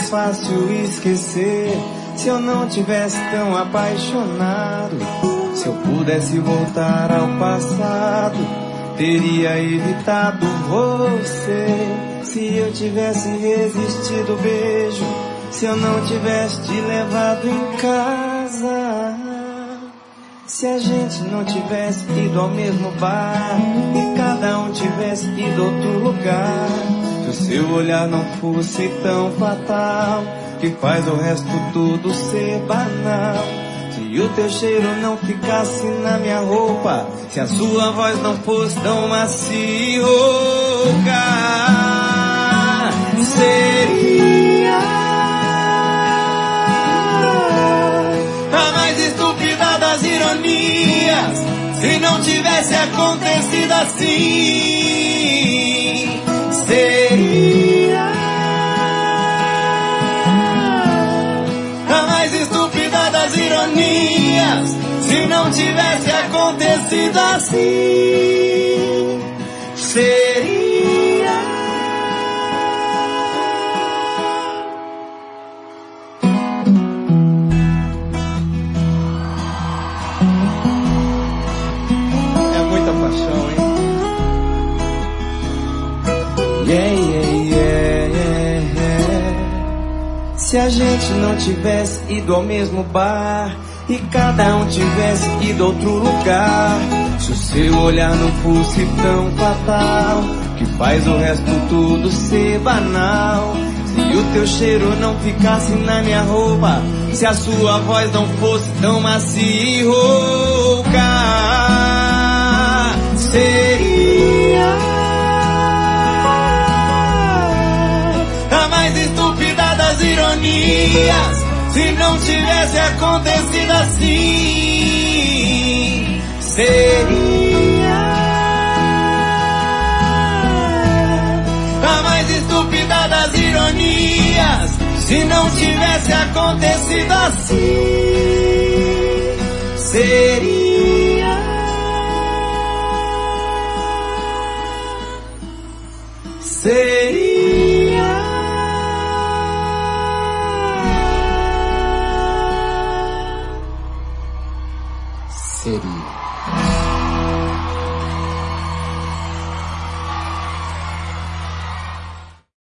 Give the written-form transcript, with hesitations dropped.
mais fácil esquecer se eu não tivesse tão apaixonado. Se eu pudesse voltar ao passado, teria evitado você. Se eu tivesse resistido o beijo, se eu não tivesse te levado em casa, se a gente não tivesse ido ao mesmo bar e cada um tivesse ido a outro lugar, se o seu olhar não fosse tão fatal, que faz o resto tudo ser banal, se o teu cheiro não ficasse na minha roupa, se a sua voz não fosse tão macia e rouca, seria a mais estúpida das ironias se não tivesse acontecido assim. Seria a mais estúpida das ironias se não tivesse acontecido assim. Seria muita paixão, hein? Yeah, yeah, yeah, yeah, yeah. Se a gente não tivesse ido ao mesmo bar e cada um tivesse ido a outro lugar, se o seu olhar não fosse tão fatal, que faz o resto tudo ser banal, se o teu cheiro não ficasse na minha roupa, se a sua voz não fosse tão macia e rouca, seria a mais estúpida das ironias se não tivesse acontecido assim. Seria a mais estúpida das ironias se não tivesse acontecido assim. Seria Seria